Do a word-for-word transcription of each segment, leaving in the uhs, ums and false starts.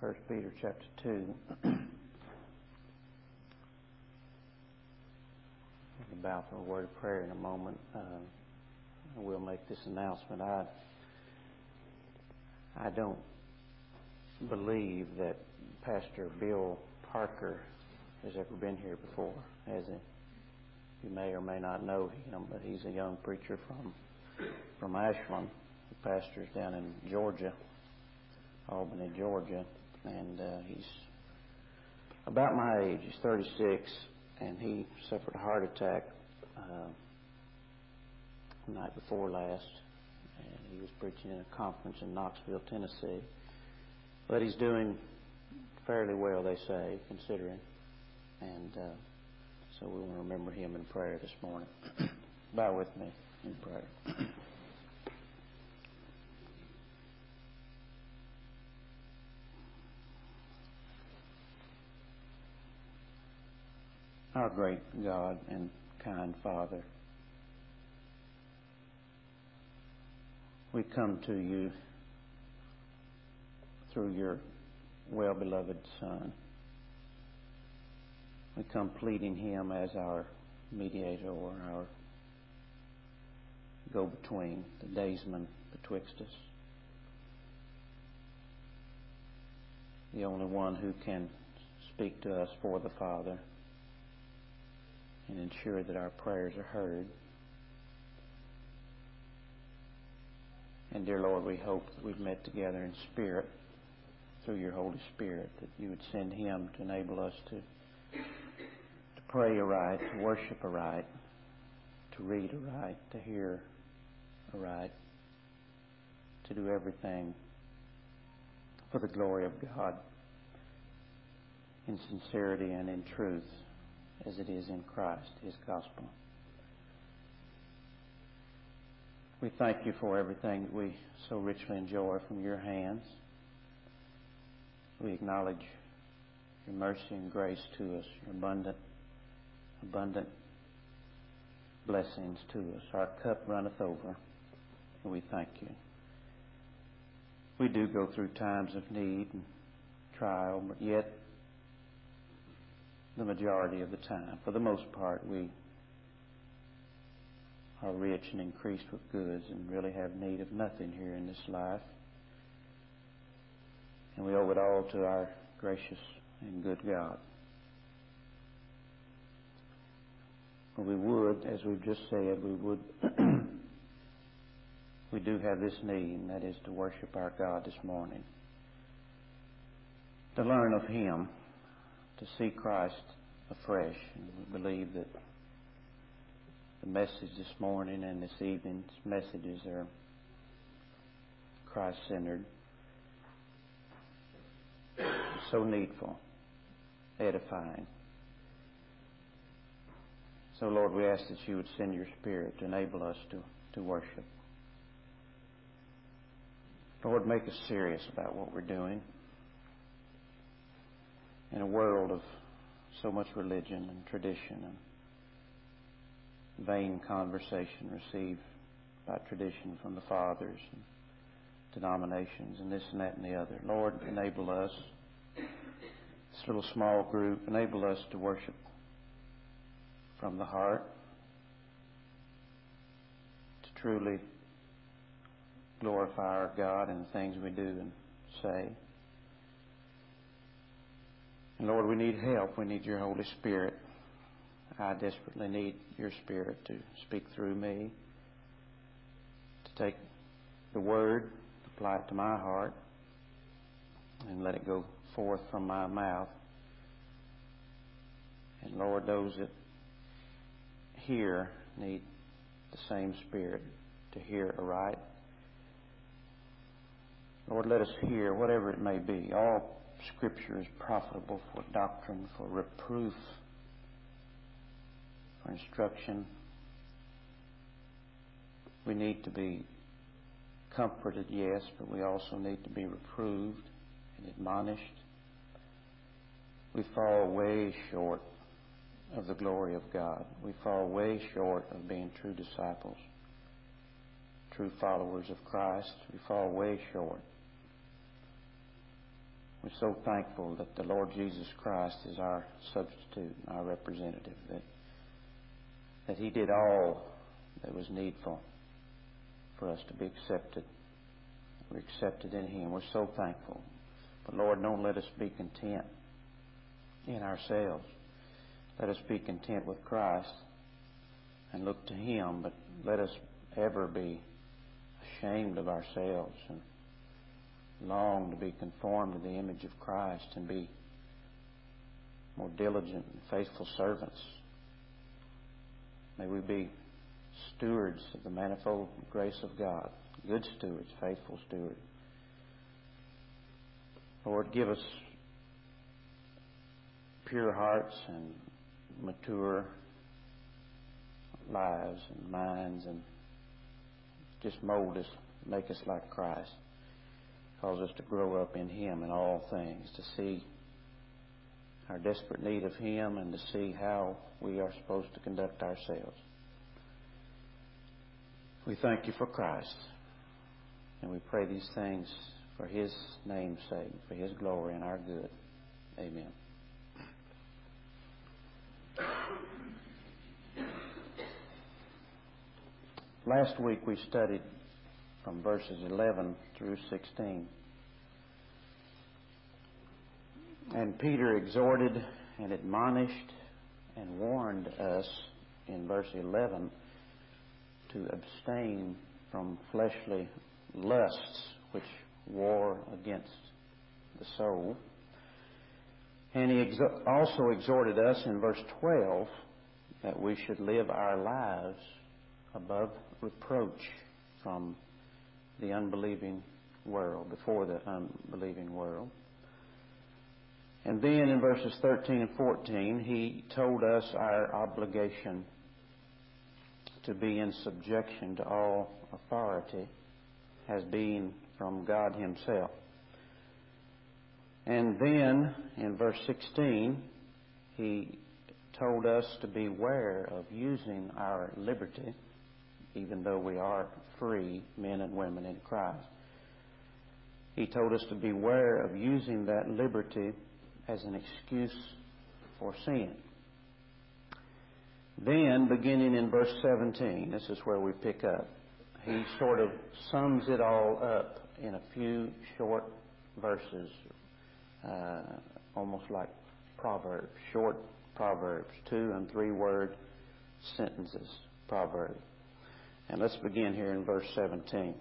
First Peter chapter two. We'll bow for a word of prayer in a moment. Uh, we'll make this announcement. I I don't believe that Pastor Bill Parker has ever been here before, has he? You may or may not know him, but he's a young preacher from from Ashland. He pastors down in Georgia, Albany, Georgia, and uh, he's about my age. He's thirty-six, and he suffered a heart attack uh, the night before last, and he was preaching in a conference in Knoxville, Tennessee. But he's doing fairly well, they say, considering, and uh, so we want to remember him in prayer this morning. Bow with me in prayer. Our great God and kind Father, we come to you through your well-beloved Son. We come pleading him as our mediator or our go-between, the daysman betwixt us, the only one who can speak to us for the Father and ensure that our prayers are heard. And dear Lord, we hope that we've met together in spirit through your Holy Spirit, that you would send him to enable us to, to pray aright, to worship aright, to read aright, to hear aright, to do everything for the glory of God in sincerity and in truth, as it is in Christ, his gospel. We thank you for everything that we so richly enjoy from your hands. We acknowledge your mercy and grace to us, your abundant, abundant blessings to us. Our cup runneth over, and we thank you. We do go through times of need and trial, but yet the majority of the time, for the most part, we are rich and increased with goods and really have need of nothing here in this life. And we owe it all to our gracious and good God. But we would, as we've just said, we would, we do have this need, and that is to worship our God this morning, to learn of him, to see Christ afresh. And we believe that the message this morning and this evening's messages are Christ-centered, so needful, edifying. So, Lord, we ask that you would send your Spirit to enable us to, to worship. Lord, make us serious about what we're doing. In a world of so much religion and tradition and vain conversation received by tradition from the fathers and denominations and this and that and the other, Lord, enable us, this little small group, enable us to worship from the heart, to truly glorify our God in the things we do and say. And Lord, we need help. We need your Holy Spirit. I desperately need your Spirit to speak through me, to take the Word, apply it to my heart, and let it go forth from my mouth. And Lord, those that hear need the same Spirit to hear aright. Lord, let us hear, whatever it may be. All Scripture is profitable for doctrine, for reproof, for instruction. We need to be comforted, yes, but we also need to be reproved and admonished. We fall way short of the glory of God. We fall way short of being true disciples, true followers of Christ. We fall way short. We're so thankful that the Lord Jesus Christ is our substitute, our representative, that, that He did all that was needful for us to be accepted. We're accepted in Him. We're so thankful. But Lord, don't let us be content in ourselves. Let us be content with Christ and look to Him, but let us ever be ashamed of ourselves and long to be conformed to the image of Christ and be more diligent and faithful servants. May we be stewards of the manifold grace of God, good stewards, faithful stewards. Lord, give us pure hearts and mature lives and minds, and just mold us, make us like Christ. Cause us to grow up in Him in all things, to see our desperate need of Him and to see how we are supposed to conduct ourselves. We thank You for Christ, and we pray these things for His name's sake, for His glory and our good. Amen. Last week we studied from verses eleven through sixteen. And Peter exhorted and admonished and warned us in verse eleven to abstain from fleshly lusts which war against the soul. And he exo- also exhorted us in verse twelve that we should live our lives above reproach from the unbelieving world, before the unbelieving world. And then in verses thirteen and fourteen, he told us our obligation to be in subjection to all authority as being from God Himself. And then in verse sixteen, he told us to beware of using our liberty, even though we are free men and women in Christ. He told us to beware of using that liberty as an excuse for sin. Then, beginning in verse seventeen, this is where we pick up. He sort of sums it all up in a few short verses, uh, almost like proverbs, short proverbs, two and three word sentences, proverbs. And let's begin here in verse seventeen.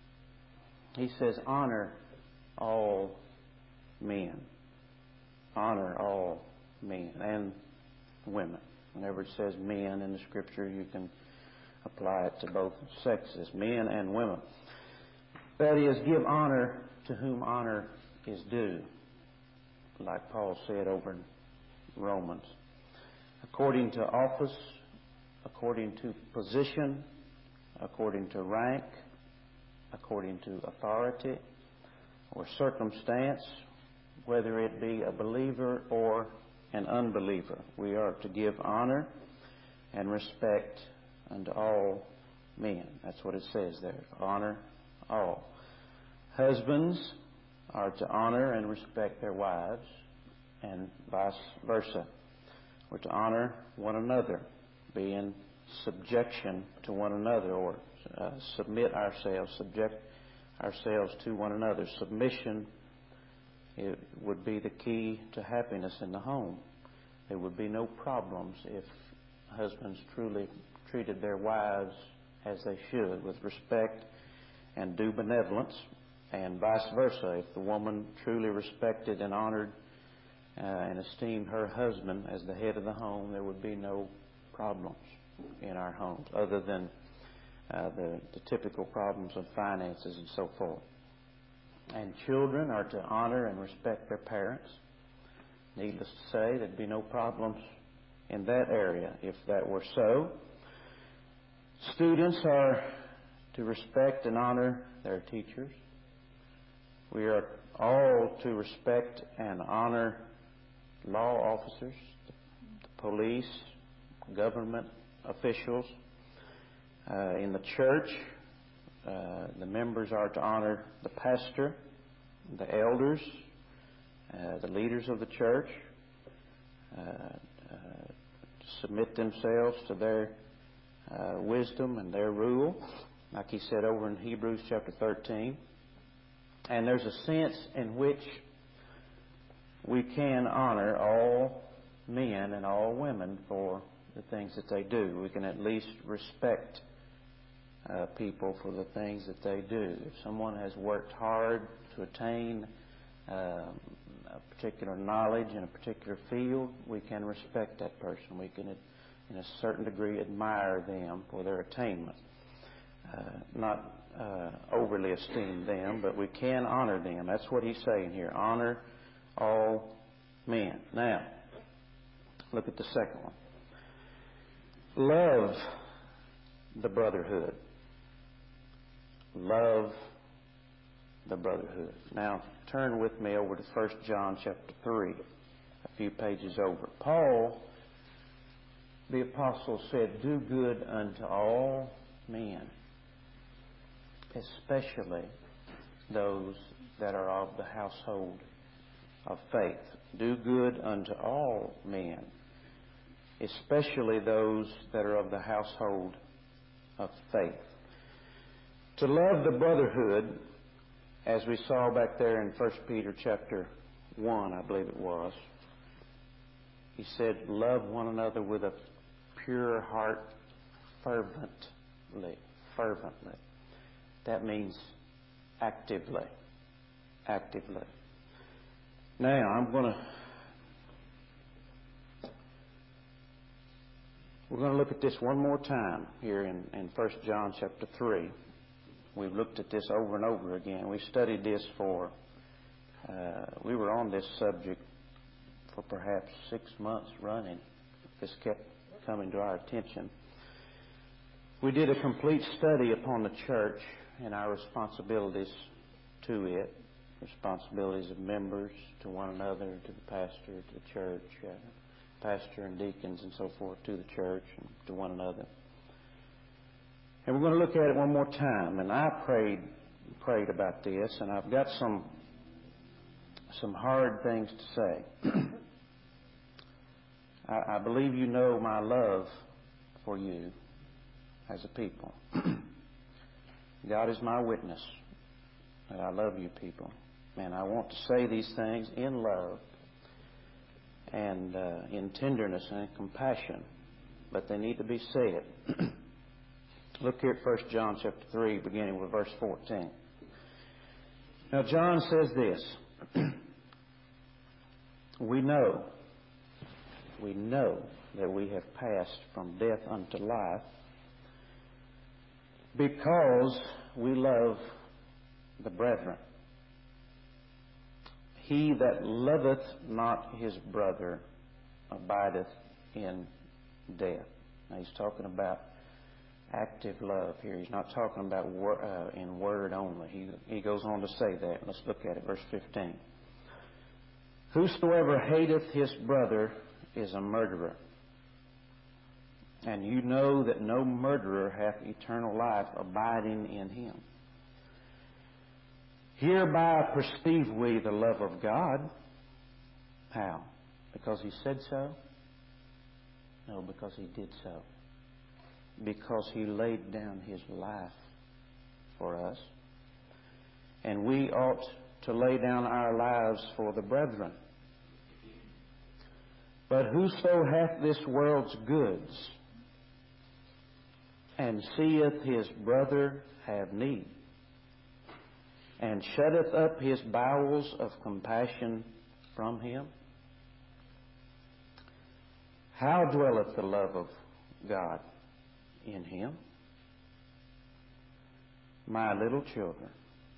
He says, honor all men. Honor all men and women. Whenever it says men in the Scripture, you can apply it to both sexes, men and women. That is, give honor to whom honor is due, like Paul said over in Romans. According to office, according to position, according to rank, according to authority or circumstance, whether it be a believer or an unbeliever. We are to give honor and respect unto all men. That's what it says there. Honor all. Husbands are to honor and respect their wives, and vice versa. We're to honor one another, be in subjection to one another, or uh, submit ourselves, subject ourselves to one another. Submission, it would be the key to happiness in the home. There would be no problems if husbands truly treated their wives as they should, with respect and due benevolence, and vice versa. If the woman truly respected and honored uh, and esteemed her husband as the head of the home, there would be no problems in our homes, other than uh, the, the typical problems of finances and so forth. And children are to honor and respect their parents. Needless to say, there'd be no problems in that area if that were so. Students are to respect and honor their teachers. We are all to respect and honor law officers, the police, government officials. Uh, in the church, uh, the members are to honor the pastor, the elders, uh, the leaders of the church uh, uh, submit themselves to their uh, wisdom and their rule, like he said over in Hebrews chapter thirteen. And there's a sense in which we can honor all men and all women for the things that they do. We can at least respect uh, people for the things that they do. If someone has worked hard to attain uh, a particular knowledge in a particular field, we can respect that person. We can, in a certain degree, admire them for their attainment. Uh, not uh, overly esteem them, but we can honor them. That's what he's saying here. Honor all men. Now, look at the second one. Love the brotherhood. Love the brotherhood. Now, turn with me over to First John chapter three, a few pages over. Paul, the apostle, said, "Do good unto all men, especially those that are of the household of faith." Do good unto all men, especially those that are of the household of faith. To love the brotherhood, as we saw back there in First Peter chapter one, I believe it was, he said, love one another with a pure heart fervently. Fervently. That means actively. Actively. Now, I'm going to we're going to look at this one more time here in, in First John chapter three. We've looked at this over and over again. We studied this for, uh, we were on this subject for perhaps six months running. This kept coming to our attention. We did a complete study upon the church and our responsibilities to it. Responsibilities of members to one another, to the pastor, to the church, uh, pastor and deacons and so forth, to the church and to one another. And we're going to look at it one more time. And I prayed prayed about this, and I've got some some hard things to say. I, I believe you know my love for you as a people. God is my witness that I love you people. And I want to say these things in love and uh, in tenderness and compassion, but they need to be said. Look here at First John chapter three, beginning with verse fourteen. Now John says this, we know, we know that we have passed from death unto life because we love the brethren. He that loveth not his brother abideth in death. Now he's talking about active love here. He's not talking about wor- uh, in word only. He, he goes on to say that. Let's look at it, verse fifteen. Whosoever hateth his brother is a murderer. And you know that no murderer hath eternal life abiding in him. Hereby perceive we the love of God. How? Because he said so? No, because he did so. Because he laid down his life for us. And we ought to lay down our lives for the brethren. But whoso hath this world's goods, and seeth his brother have need, and shutteth up his bowels of compassion from him, how dwelleth the love of God in him? My little children,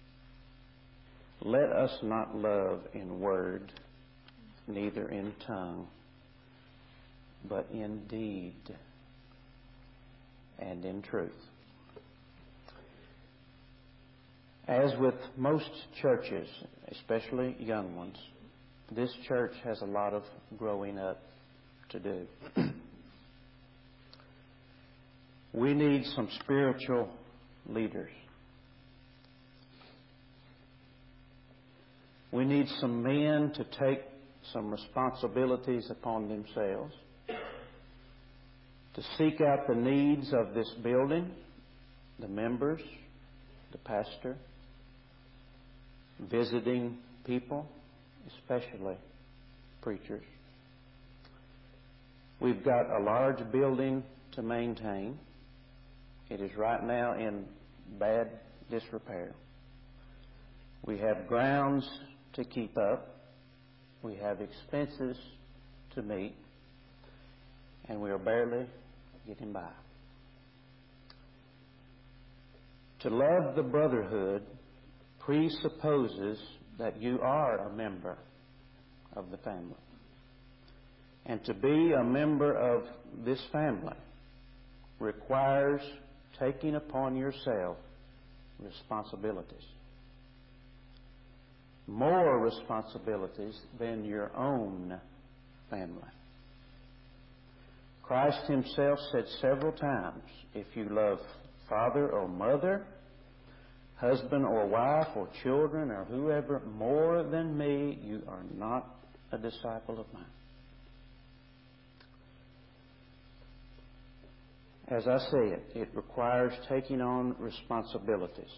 let us not love in word, neither in tongue, but in deed and in truth. As with most churches, especially young ones, this church has a lot of growing up to do. We need some spiritual leaders. We need some men to take some responsibilities upon themselves, to seek out the needs of this building, the members, the pastor, visiting people, especially preachers. We've got a large building to maintain. It is right now in bad disrepair. We have grounds to keep up. We have expenses to meet. And we are barely getting by. To love the brotherhood presupposes that you are a member of the family. And to be a member of this family requires taking upon yourself responsibilities. More responsibilities than your own family. Christ himself said several times, if you love father or mother, husband or wife or children or whoever more than me, you are not a disciple of mine. As I say it, it requires taking on responsibilities.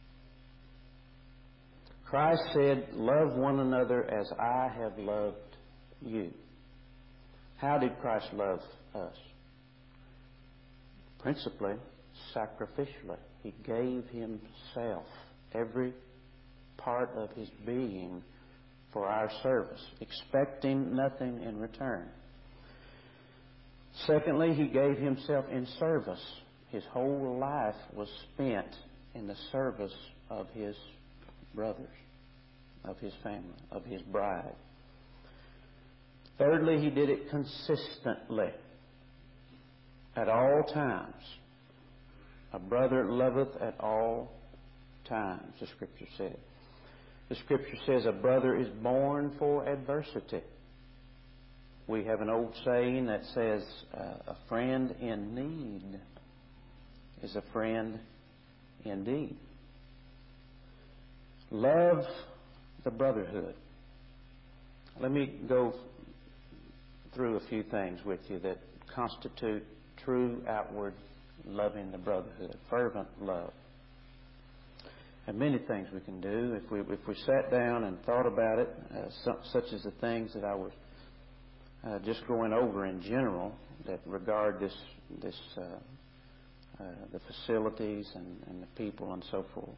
Christ said, love one another as I have loved you. How did Christ love us? Principally, sacrificially. He gave himself, every part of his being, for our service, expecting nothing in return. Secondly, he gave himself in service. His whole life was spent in the service of his brothers, of his family, of his bride. Thirdly, he did it consistently, at all times. A brother loveth at all times, the Scripture said. The Scripture says a brother is born for adversity. We have an old saying that says, uh, a friend in need is a friend indeed. Love the brotherhood. Let me go through a few things with you that constitute true outward loving the brotherhood, fervent love. And many things we can do if we if we sat down and thought about it, uh, so, such as the things that I was uh, just going over in general that regard this this uh, uh, the facilities and, and the people and so forth.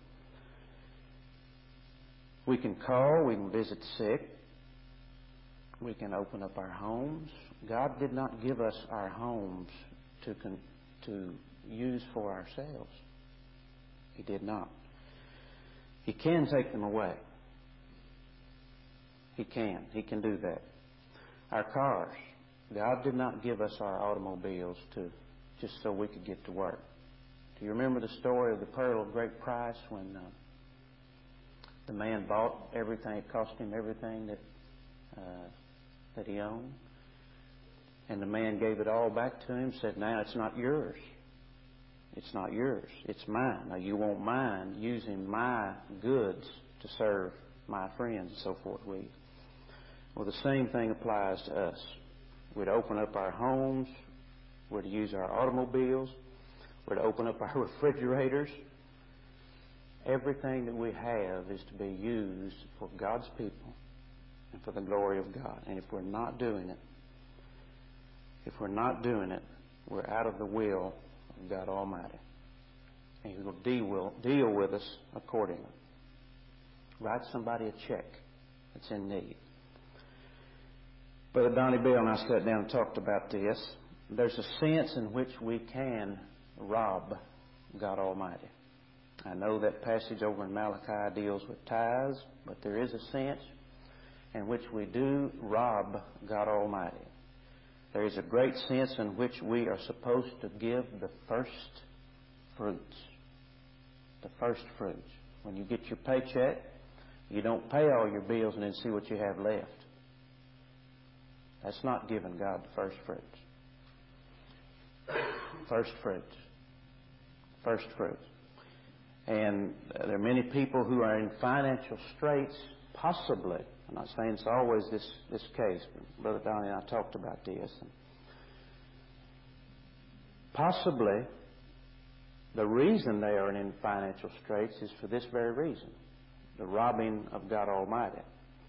We can call, we can visit sick, we can open up our homes. God did not give us our homes to con- to use for ourselves. He did not. He can take them away. He can. He can do that. Our cars. God did not give us our automobiles to just so we could get to work. Do you remember the story of the pearl of great price when uh, the man bought everything? It cost him everything that uh, that he owned. And the man gave it all back to him, said, now it's not yours. It's not yours. It's mine. Now you won't mind using my goods to serve my friends and so forth. We, well, the same thing applies to us. We're to open up our homes. We're to use our automobiles. We're to open up our refrigerators. Everything that we have is to be used for God's people and for the glory of God. And if we're not doing it, if we're not doing it, we're out of the will of God Almighty. And He will deal, deal with us accordingly. Write somebody a check that's in need. Brother Donnie Bell and I sat down and talked about this. There's a sense in which we can rob God Almighty. I know that passage over in Malachi deals with tithes, but there is a sense in which we do rob God Almighty. There is a great sense in which we are supposed to give the first fruits. The first fruits. When you get your paycheck, you don't pay all your bills and then see what you have left. That's not giving God the first fruits. First fruits. First fruits. And there are many people who are in financial straits possibly, I'm not saying it's always this, this case, but Brother Donnie and I talked about this. And possibly the reason they are in financial straits is for this very reason, the robbing of God Almighty.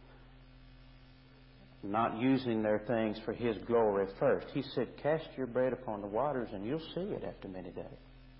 Not using their things for His glory first. He said, cast your bread upon the waters and you'll see it after many days.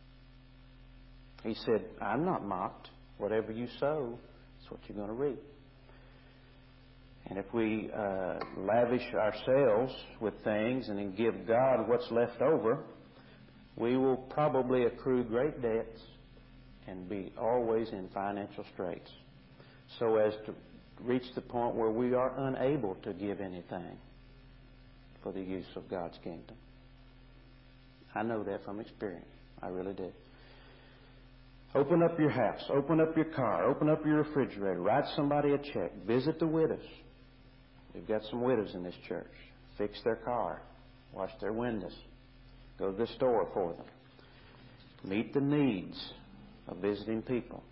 He said, I'm not mocked. Whatever you sow, that's what you're going to reap. And if we uh, lavish ourselves with things and then give God what's left over, we will probably accrue great debts and be always in financial straits, so as to reach the point where we are unable to give anything for the use of God's kingdom. I know that from experience. I really did. Open up your house. Open up your car. Open up your refrigerator. Write somebody a check. Visit the widows. We've got some widows in this church. Fix their car. Wash their windows. Go to the store for them. Meet the needs of visiting people.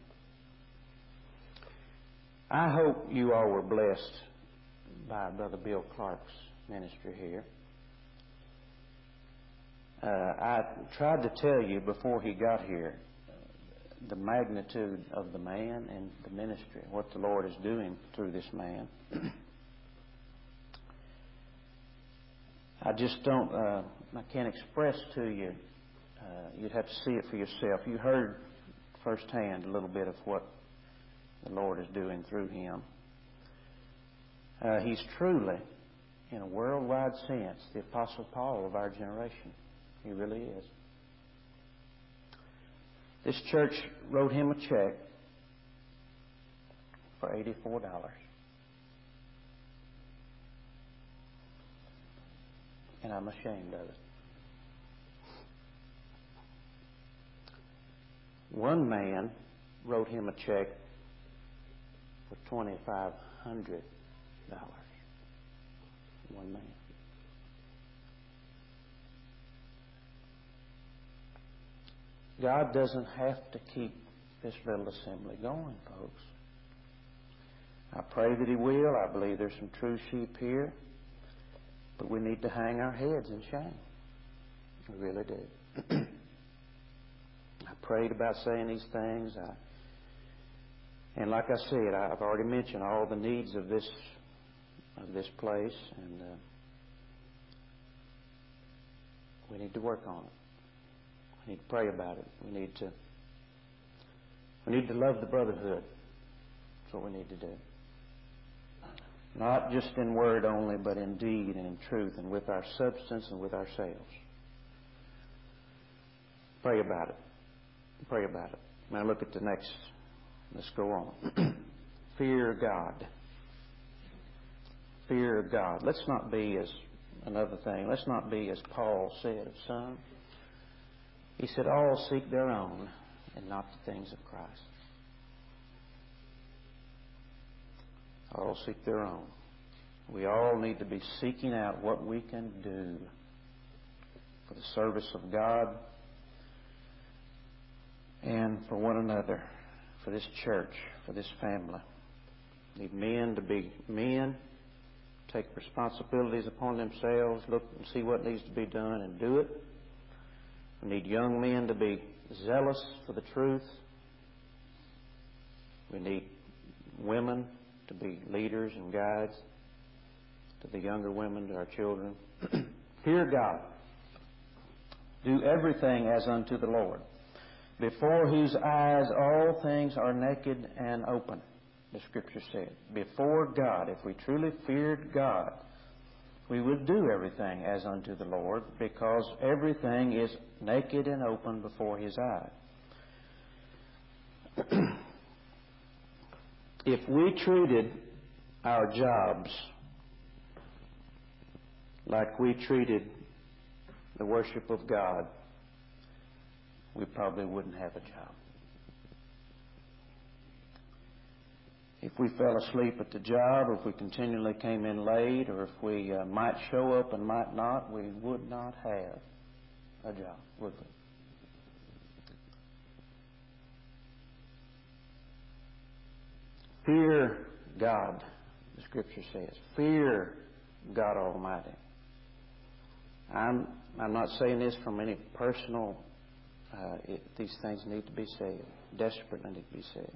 I hope you all were blessed by Brother Bill Clark's ministry here. Uh, I tried to tell you before he got here the magnitude of the man and the ministry, what the Lord is doing through this man. I just don't, uh, I can't express to you, uh, you'd have to see it for yourself. You heard firsthand a little bit of what the Lord is doing through him. Uh, he's truly, in a worldwide sense, the Apostle Paul of our generation. He really is. This church wrote him a check for eighty-four dollars. And I'm ashamed of it. One man wrote him a check for twenty-five hundred dollars. One man. God doesn't have to keep this little assembly going, folks. I pray that He will. I believe there's some true sheep here. But we need to hang our heads in shame. We really do. I prayed about saying these things. I, and like I said, I've already mentioned all the needs of this of this place, and uh, we need to work on it. We need to pray about it. We need to we need to love the brotherhood. That's what we need to do. Not just in word only, but in deed and in truth, and with our substance and with ourselves. Pray about it. Pray about it. Now look at the next. Let's go on. Fear God. Fear of God. Let's not be as, another thing, let's not be as Paul said of some. He said, all seek their own and not the things of Christ. All seek their own. We all need to be seeking out what we can do for the service of God and for one another, for this church, for this family. We need men to be men, take responsibilities upon themselves, look and see what needs to be done and do it. We need young men to be zealous for the truth. We need women to be leaders and guides to the younger women, to our children. Fear God. Do everything as unto the Lord, before whose eyes all things are naked and open, the Scripture said. Before God, if we truly feared God, we would do everything as unto the Lord, because everything is naked and open before His eyes. If we treated our jobs like we treated the worship of God, we probably wouldn't have a job. If we fell asleep at the job, or if we continually came in late, or if we uh, might show up and might not, we would not have a job, would we? Fear God, the Scripture says. Fear God Almighty. I'm, I'm not saying this from any personal, uh, it, these things need to be said, desperately need to be said.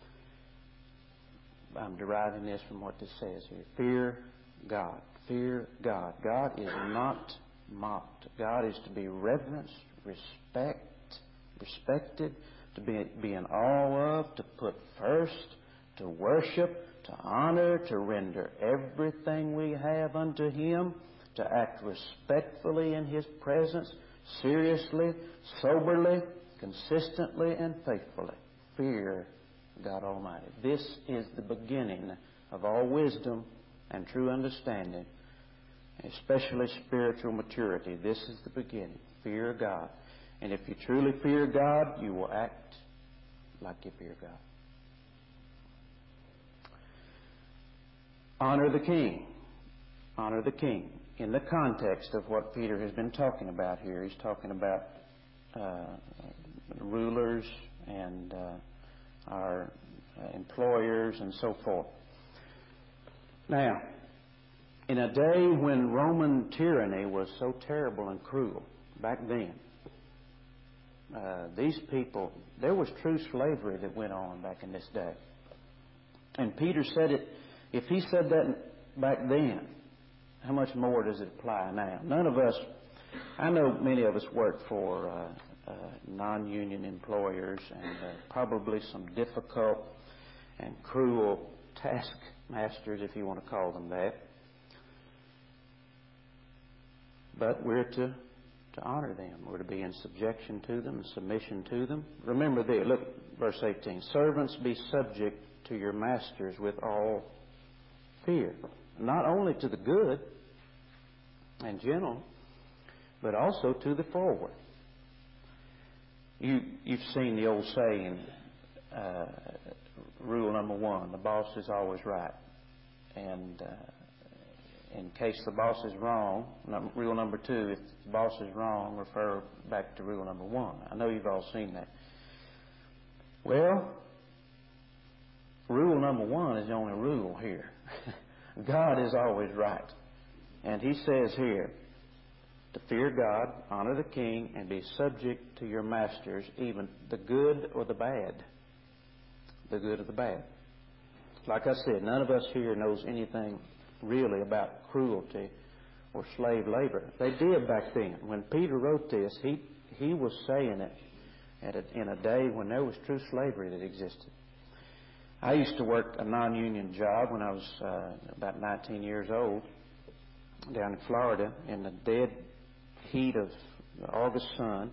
I'm deriving this from what this says here. Fear God. Fear God. God is not mocked. God is to be reverenced, respect, respected, to be, be in awe of, to put first, to worship, to honor, to render everything we have unto Him, to act respectfully in His presence, seriously, soberly, consistently, and faithfully. Fear God Almighty. This is the beginning of all wisdom and true understanding, especially spiritual maturity. This is the beginning. Fear God. And if you truly fear God, you will act like you fear God. Honor the king. Honor the king. In the context of what Peter has been talking about here, he's talking about uh, rulers and uh, our uh, employers and so forth. Now, in a day when Roman tyranny was so terrible and cruel, back then, uh, these people, there was true slavery that went on back in this day. And Peter said it, if he said that back then, how much more does it apply now? None of us, I know many of us work for uh, uh, non-union employers and uh, probably some difficult and cruel taskmasters, if you want to call them that. But we're to, to honor them. We're to be in subjection to them and submission to them. Remember this, look, verse eighteen. Servants, be subject to your masters with all fear. Not only to the good and gentle, but also to the forward. You, you've seen the old saying, uh, rule number one, the boss is always right. And uh, in case the boss is wrong, num- rule number two, if the boss is wrong, refer back to rule number one. I know you've all seen that. Well, rule number one is the only rule here. God is always right. And He says here, to fear God, honor the king, and be subject to your masters, even the good or the bad. The good or the bad. Like I said, none of us here knows anything really about cruelty or slave labor. They did back then. When Peter wrote this, he, he was saying it at a, in a day when there was true slavery that existed. I used to work a non-union job when I was uh, about nineteen years old down in Florida in the dead heat of the August sun.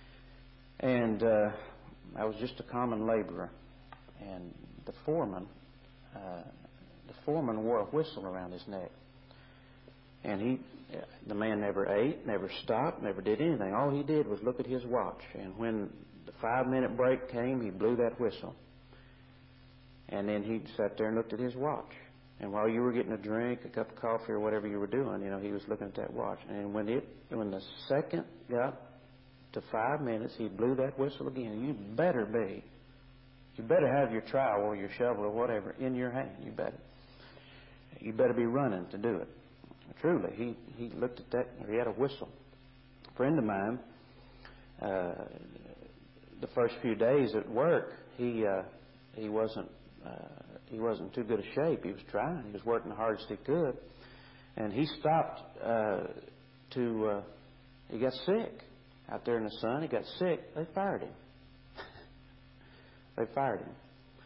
And uh, I was just a common laborer. And the foreman, uh, the foreman wore a whistle around his neck. And he, the man never ate, never stopped, never did anything. All he did was look at his watch. And when the five-minute break came, he blew that whistle. And then he sat there and looked at his watch. And while you were getting a drink, a cup of coffee, or whatever you were doing, you know, he was looking at that watch. And when it, when the second got to five minutes, he blew that whistle again. You better be, you better have your trowel or your shovel or whatever in your hand. You better, you better be running to do it. Truly, he he looked at that. He had a whistle. A friend of mine, uh, the first few days at work, he uh, he wasn't. Uh, he wasn't too good a shape. He was trying. He was working the hardest he could. And he stopped uh, to, uh, he got sick. Out there in the sun, he got sick. They fired him. They fired him.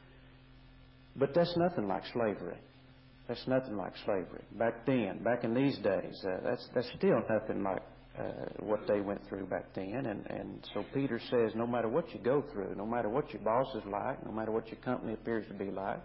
But that's nothing like slavery. That's nothing like slavery. Back then, back in these days, uh, that's, that's still nothing like uh, what they went through back then. And, and so Peter says, no matter what you go through, no matter what your boss is like, no matter what your company appears to be like,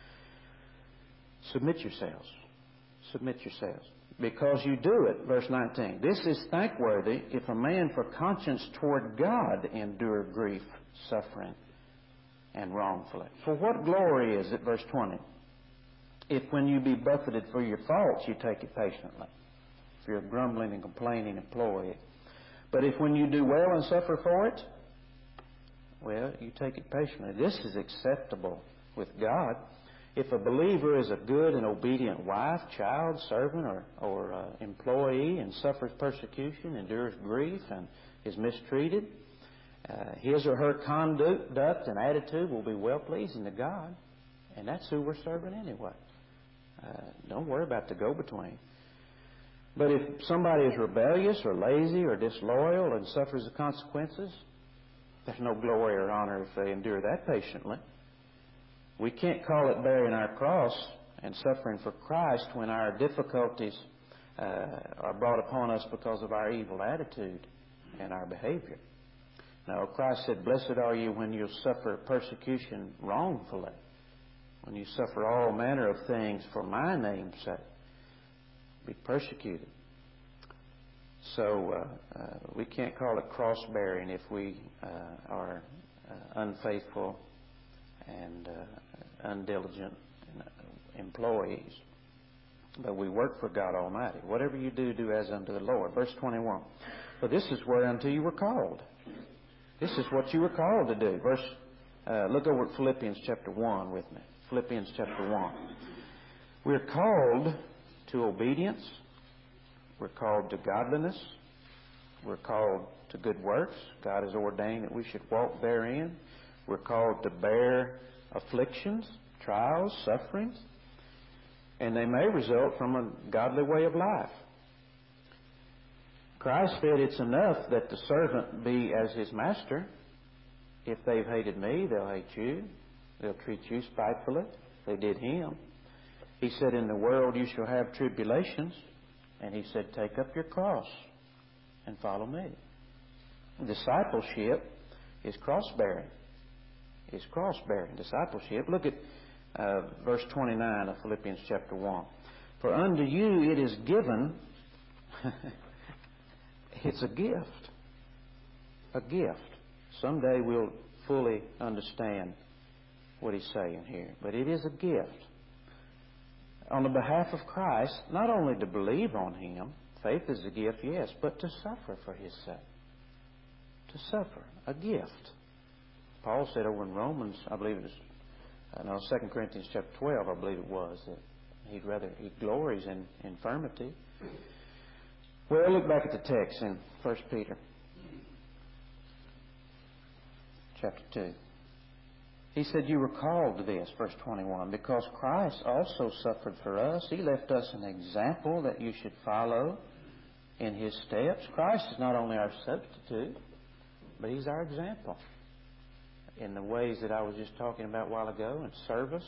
submit yourselves. Submit yourselves. Because you do it, verse nineteen. This is thankworthy if a man for conscience toward God endure grief, suffering, and wrongfully. For what glory is it, verse twenty, if when you be buffeted for your faults, you take it patiently? If you're a grumbling and complaining employee. But if when you do well and suffer for it, well, you take it patiently. This is acceptable with God. If a believer is a good and obedient wife, child, servant, or, or uh, employee and suffers persecution, endures grief, and is mistreated, uh, his or her conduct and attitude will be well-pleasing to God, and that's who we're serving anyway. Uh, don't worry about the go-between. But if somebody is rebellious or lazy or disloyal and suffers the consequences, there's no glory or honor if they endure that patiently. We can't call it bearing our cross and suffering for Christ when our difficulties uh, are brought upon us because of our evil attitude and our behavior. No, Christ said, "Blessed are you when you suffer persecution wrongfully, when you suffer all manner of things for my name's sake. Be persecuted." So uh, uh, we can't call it cross-bearing if we uh, are uh, unfaithful and uh, undiligent employees. But we work for God Almighty. Whatever you do, do as unto the Lord. Verse twenty-one. For this is whereunto you were called. This is what you were called to do. Verse. Uh, look over at Philippians chapter one with me. Philippians chapter one. We're called to obedience. We're called to godliness. We're called to good works. God has ordained that we should walk therein. We're called to bear afflictions, trials, sufferings, and they may result from a godly way of life. Christ said it's enough that the servant be as his master. If they've hated me, they'll hate you. They'll treat you spitefully. They did him. He said, in the world you shall have tribulations. And he said, take up your cross and follow me. Discipleship is cross-bearing. Is cross-bearing. Discipleship. Look at uh, verse twenty-nine of Philippians chapter one. For unto you it is given, it's a gift. A gift. Someday we'll fully understand what he's saying here. But it is a gift. On the behalf of Christ, not only to believe on him, faith is a gift, yes, but to suffer for his sake. To suffer, a gift. Paul said over in Romans, I believe it was, uh, no, Second Corinthians chapter twelve, I believe it was, that he'd rather, he glories in infirmity. Well, look back at the text in First Peter chapter two. He said, you were called to this, verse twenty-one, because Christ also suffered for us. He left us an example that you should follow in his steps. Christ is not only our substitute, but he's our example in the ways that I was just talking about a while ago, in service,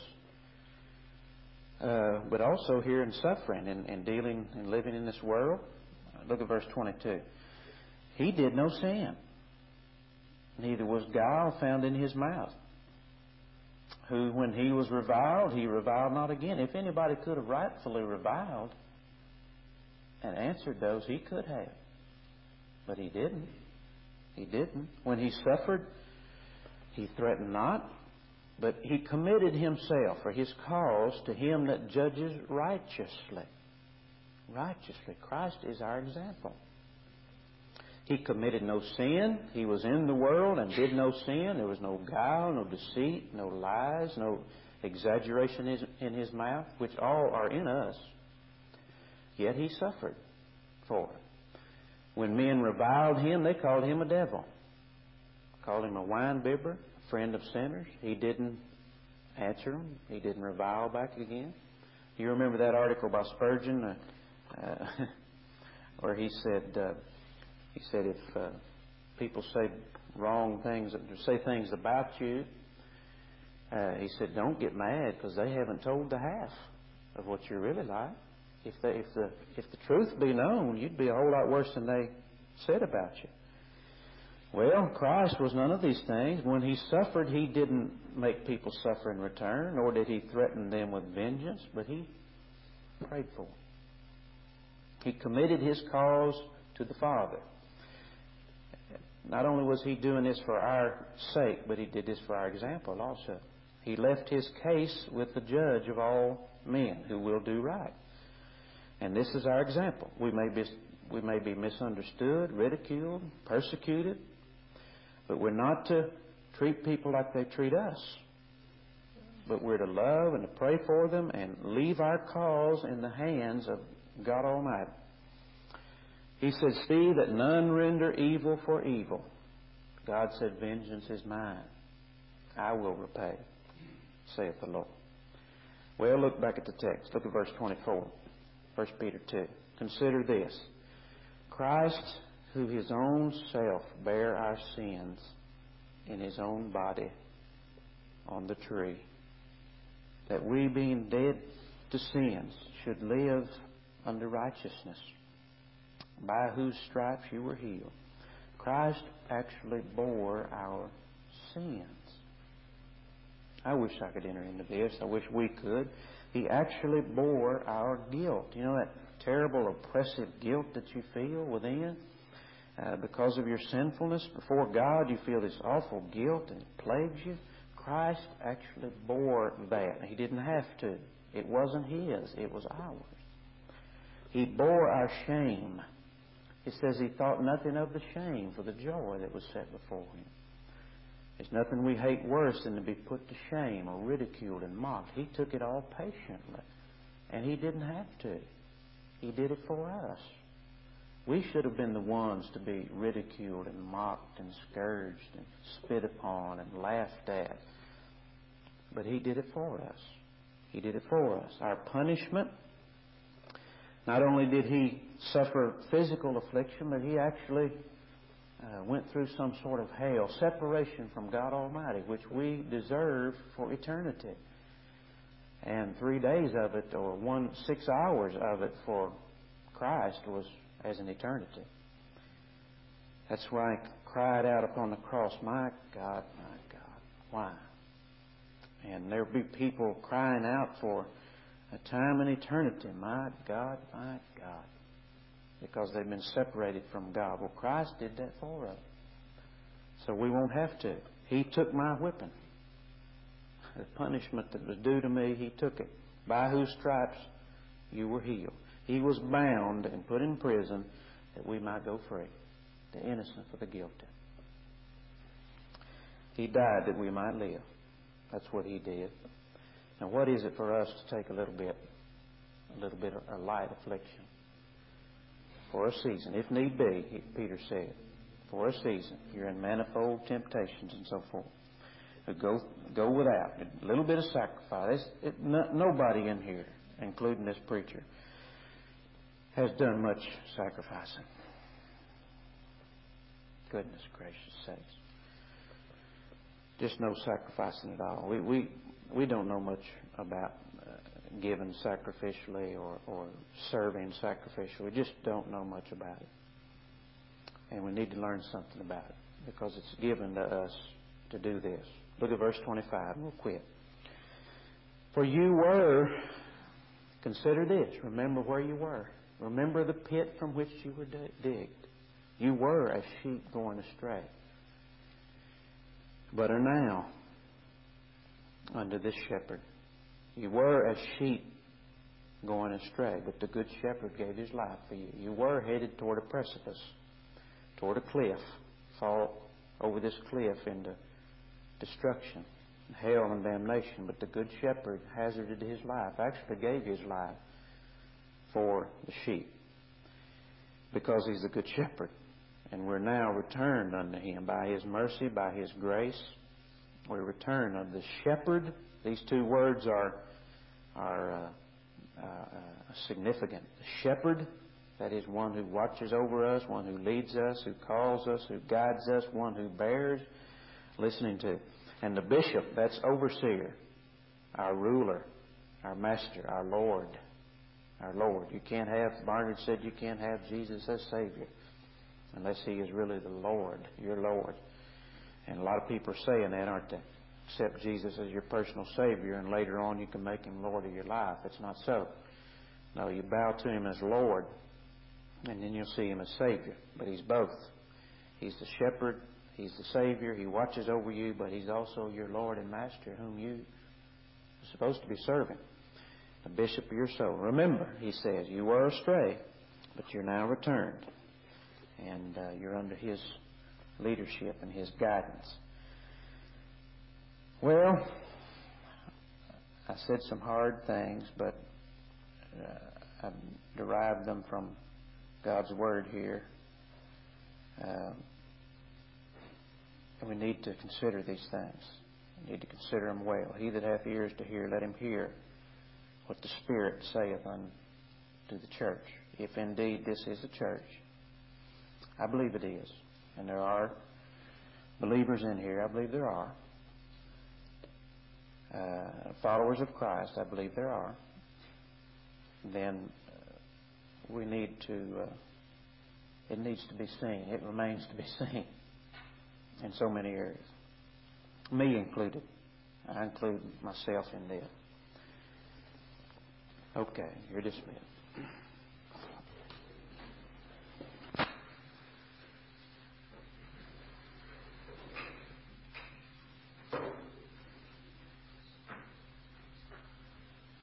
uh, but also here in suffering and, and dealing and living in this world. Look at verse twenty-two. He did no sin. Neither was guile found in his mouth. Who, when he was reviled, he reviled not again. If anybody could have rightfully reviled and answered those, he could have. But he didn't. He didn't. When he suffered, he threatened not, but he committed himself for his cause to him that judges righteously. Righteously. Christ is our example. He committed no sin. He was in the world and did no sin. There was no guile, no deceit, no lies, no exaggeration in his mouth, which all are in us. Yet he suffered for it. When men reviled him, they called him a devil. Called him a wine-bibber, a friend of sinners. He didn't answer them. He didn't revile back again. You remember that article by Spurgeon uh, uh, where he said... Uh, He said, if uh, people say wrong things, say things about you, uh, he said, don't get mad because they haven't told the half of what you're really like. If, they, if, the, if the truth be known, you'd be a whole lot worse than they said about you. Well, Christ was none of these things. When he suffered, he didn't make people suffer in return, nor did he threaten them with vengeance, but he prayed for them. He committed his cause to the Father. Not only was he doing this for our sake, but he did this for our example also. He left his case with the judge of all men who will do right. And this is our example. We may be, we may be misunderstood, ridiculed, persecuted, but we're not to treat people like they treat us. but we're to love and to pray for them and leave our cause in the hands of God Almighty. He said, see that none render evil for evil. God said, vengeance is mine. I will repay, saith the Lord. Well, look back at the text. Look at verse twenty-four, First Peter two. Consider this. Christ, who his own self bare our sins in his own body on the tree, that we, being dead to sins, should live unto righteousness, by whose stripes you were healed. Christ actually bore our sins. I wish I could enter into this. I wish we could. He actually bore our guilt. You know that terrible, oppressive guilt that you feel within uh, because of your sinfulness before God? You feel this awful guilt and it plagues you. Christ actually bore that. He didn't have to. It wasn't His. It was ours. He bore our shame. It says He thought nothing of the shame for the joy that was set before Him. There's nothing we hate worse than to be put to shame or ridiculed and mocked. He took it all patiently. And He didn't have to. He did it for us. We should have been the ones to be ridiculed and mocked and scourged and spit upon and laughed at. But He did it for us. He did it for us. Our punishment, not only did He suffer physical affliction, but He actually uh, went through some sort of hell, separation from God Almighty, which we deserve for eternity. And three days of it, or one six hours of it for Christ was as an eternity. That's why He cried out upon the cross, my God, my God, why? And there will be people crying out for a time in eternity, my God, my God, because they've been separated from God. Well, Christ did that for us. So we won't have to. He took my whipping. The punishment that was due to me, He took it. By whose stripes you were healed. He was bound and put in prison that we might go free, the innocent for the guilty. He died that we might live. That's what He did. Now, what is it for us to take a little bit, a little bit of a light affliction? For a season, if need be, Peter said, for a season. You're in manifold temptations and so forth. But go, go without. A little bit of sacrifice. It, no, nobody in here, including this preacher, has done much sacrificing. Goodness gracious sakes. Just no sacrificing at all. We we, we don't know much about uh, giving sacrificially or, or serving sacrificially. We just don't know much about it. And we need to learn something about it because it's given to us to do this. Look at verse twenty-five and we'll quit. For you were, consider this, remember where you were. Remember the pit from which you were digged. You were as sheep going astray, but are now under this shepherd. You were as sheep going astray, but the good shepherd gave His life for you. You were headed toward a precipice, toward a cliff, fall over this cliff into destruction, hell and damnation. But the good shepherd hazarded His life, actually gave His life for the sheep, because He's the good shepherd. And we're now returned unto Him by His mercy, by His grace. We return unto the shepherd. These two words are are uh, uh, significant. The shepherd, that is one who watches over us, one who leads us, who calls us, who guides us, one who bears, listening to. And the bishop, that's overseer, our ruler, our master, our Lord. Our Lord. You can't have, Barnard said, you can't have Jesus as Savior unless He is really the Lord, your Lord. And a lot of people are saying that, aren't they? Accept Jesus as your personal Savior, and later on you can make Him Lord of your life. It's not so. No, you bow to Him as Lord, and then you'll see Him as Savior. But He's both. He's the shepherd, He's the Savior, He watches over you, but He's also your Lord and Master, whom you are supposed to be serving. The bishop of your soul. Remember, He says, you were astray, but you're now returned. And uh, you're under His leadership and His guidance. Well, I said some hard things, but uh, I derived them from God's Word here. Um, and we need to consider these things. We need to consider them well. He that hath ears to hear, let him hear what the Spirit saith unto the church. If indeed this is a church. I believe it is. And there are believers in here. I believe there are. Uh, followers of Christ. I believe there are. Then uh, we need to, uh, it needs to be seen. It remains to be seen in so many areas. Me included. I include myself in this. Okay, you're dismissed.